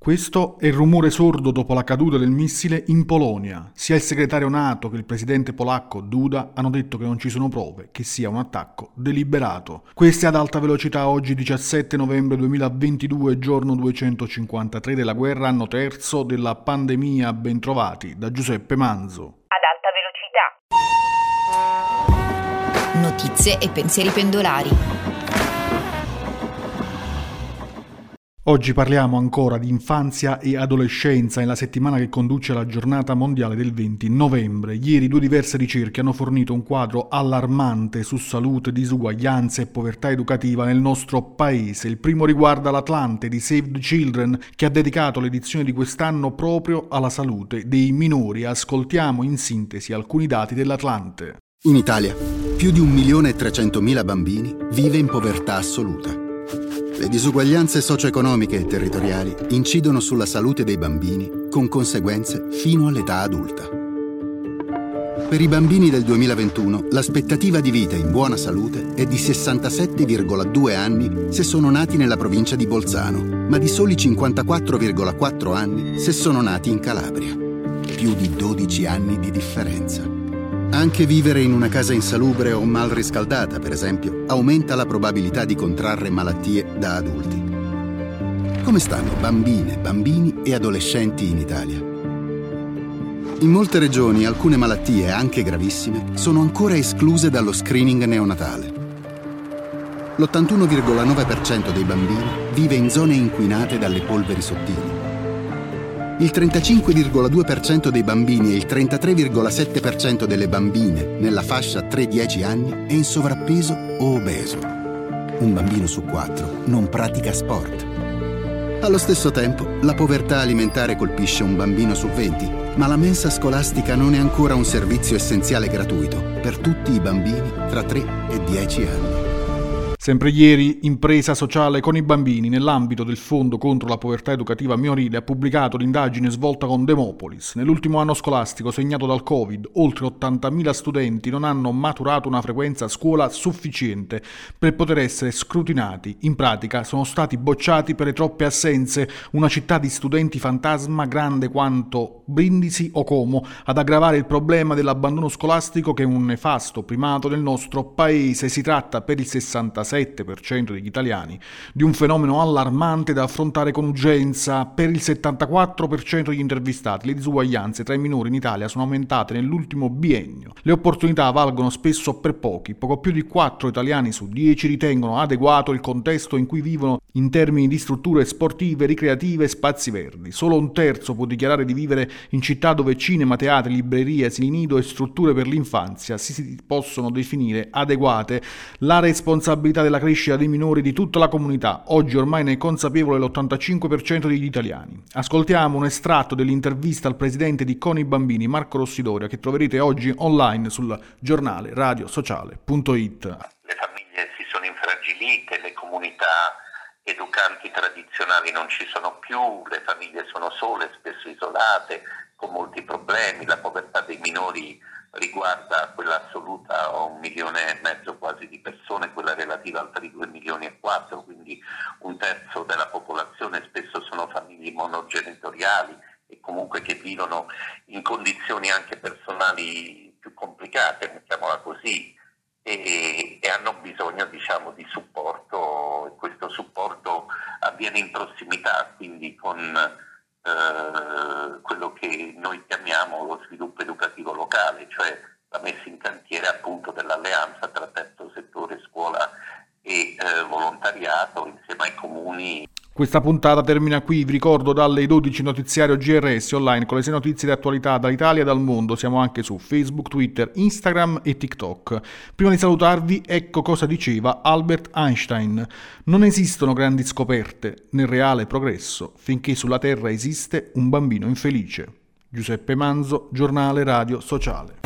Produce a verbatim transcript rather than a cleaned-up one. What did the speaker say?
Questo è il rumore sordo dopo la caduta del missile in Polonia. Sia il segretario NATO che il presidente polacco Duda hanno detto che non ci sono prove che sia un attacco deliberato. Questo è Ad Alta Velocità, oggi diciassette novembre duemilaventidue, giorno duecentocinquantatré della guerra, anno terzo della pandemia. Bentrovati da Giuseppe Manzo. Ad Alta Velocità. Notizie e pensieri pendolari. Oggi parliamo ancora di infanzia e adolescenza nella settimana che conduce alla giornata mondiale del venti novembre. Ieri due diverse ricerche hanno fornito un quadro allarmante su salute, disuguaglianze e povertà educativa nel nostro paese. Il primo riguarda l'Atlante di Save the Children, che ha dedicato l'edizione di quest'anno proprio alla salute dei minori. Ascoltiamo in sintesi alcuni dati dell'Atlante. In Italia, più di un milione e trecentomila bambini vive in povertà assoluta. Le disuguaglianze socio-economiche e territoriali incidono sulla salute dei bambini con conseguenze fino all'età adulta. Per i bambini del duemilaventuno l'aspettativa di vita in buona salute è di sessantasette virgola due anni se sono nati nella provincia di Bolzano, ma di soli cinquantaquattro virgola quattro anni se sono nati in Calabria. Più di dodici anni di differenza. Anche vivere in una casa insalubre o mal riscaldata, per esempio, aumenta la probabilità di contrarre malattie da adulti. Come stanno bambine, bambini e adolescenti in Italia? In molte regioni alcune malattie, anche gravissime, sono ancora escluse dallo screening neonatale. L'ottantuno virgola nove per cento dei bambini vive in zone inquinate dalle polveri sottili. Il trentacinque virgola due per cento dei bambini e il trentatré virgola sette per cento delle bambine nella fascia tre dieci anni è in sovrappeso o obeso. Un bambino su quattro non pratica sport. Allo stesso tempo, la povertà alimentare colpisce un bambino su venti, ma la mensa scolastica non è ancora un servizio essenziale gratuito per tutti i bambini tra tre e dieci anni. Sempre ieri, Impresa Sociale con i Bambini, nell'ambito del Fondo contro la povertà educativa minorile, ha pubblicato l'indagine svolta con Demopolis. Nell'ultimo anno scolastico segnato dal Covid, oltre ottantamila studenti non hanno maturato una frequenza a scuola sufficiente per poter essere scrutinati. In pratica sono stati bocciati per le troppe assenze. Una città di studenti fantasma grande quanto Brindisi o Como ad aggravare il problema dell'abbandono scolastico, che è un nefasto primato nel nostro paese. Si tratta per il sessantasei per cento degli italiani di un fenomeno allarmante da affrontare con urgenza. Per il settantaquattro per cento degli intervistati le disuguaglianze tra i minori in Italia sono aumentate nell'ultimo biennio. Le opportunità valgono spesso per pochi. Poco più di quattro italiani su dieci ritengono adeguato il contesto in cui vivono in termini di strutture sportive, ricreative e spazi verdi. Solo un terzo può dichiarare di vivere in città dove cinema, teatri, librerie, asili nido e strutture per l'infanzia si possono definire adeguate. La responsabilità della crescita dei minori di tutta la comunità. Oggi ormai ne è consapevole l'ottantacinque per cento degli italiani. Ascoltiamo un estratto dell'intervista al presidente di Con i Bambini, Marco Rossidoria, che troverete oggi online sul giornale radio sociale punto it. Le famiglie si sono infragilite, le comunità educanti tradizionali non ci sono più, le famiglie sono sole, spesso isolate, con molti problemi. La povertà dei minori riguarda quella assoluta a un milione e mezzo quasi di persone, quella relativa altri due milioni e quattro, quindi un terzo della popolazione. Spesso sono famiglie monogenitoriali e comunque che vivono in condizioni anche personali più complicate, mettiamola così, e, e hanno bisogno, diciamo, di supporto, e questo supporto avviene in prossimità, quindi con Uh, quello che noi chiamiamo lo sviluppo educativo locale, cioè la messa in cantiere appunto dell'alleanza tra terzo settore, scuola e uh, volontariato insieme ai comuni. Questa puntata termina qui, vi ricordo dalle dodici notiziario G R S online con le sei notizie di attualità dall'Italia e dal mondo. Siamo anche su Facebook, Twitter, Instagram e TikTok. Prima di salutarvi, ecco cosa diceva Albert Einstein: non esistono grandi scoperte nel reale progresso finché sulla Terra esiste un bambino infelice. Giuseppe Manzo, giornale radio sociale.